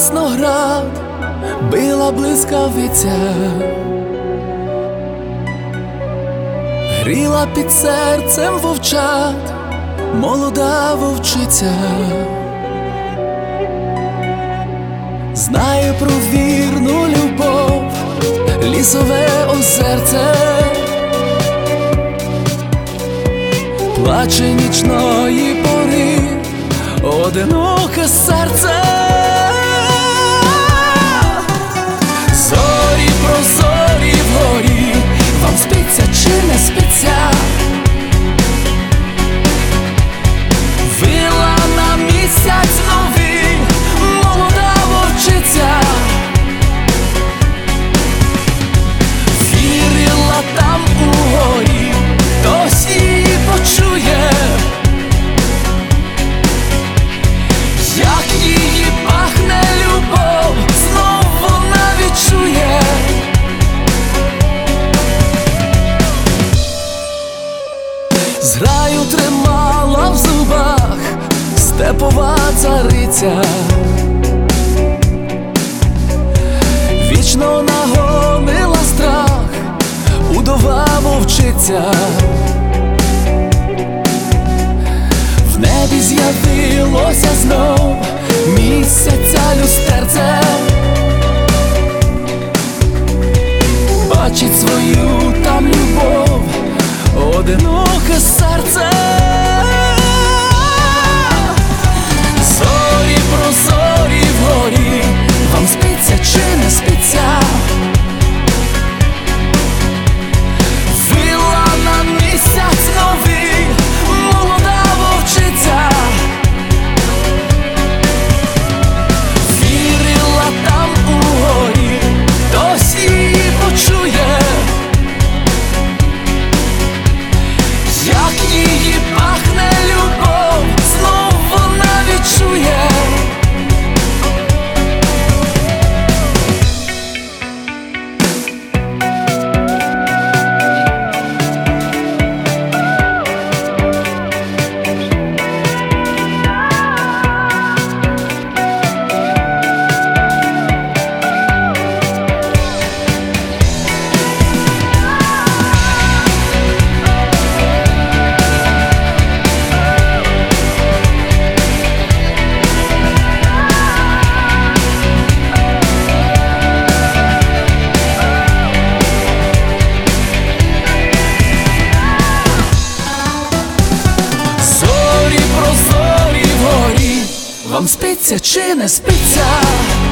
Ясноград била блискавиця, гріла під серцем вовчат молода вовчиця. Знає про вірну любов лісове озерце, плаче нічної пори одиноке серце. Зорі прозорі вгорі, вам спиться чи не спиться? Вила на місяць новий молода вовчиця, вірила там угорі, хтось її почує, як її пахне любов, знов вона відчує. Зграю тримала в зубах степова цариця, вічно нагонила страх удова вовчиця. В небі з'явилося знов місяця люстерце, бачить свою там любов одиноке серце. Зорі прозорі вгорі, вам спиться чи не спиться? Вила на місяць новий молода вовчиця, вірила там угорі, хтось її почує, як її пахне любов, знов вона відчує. Вам спиться чи не спиться?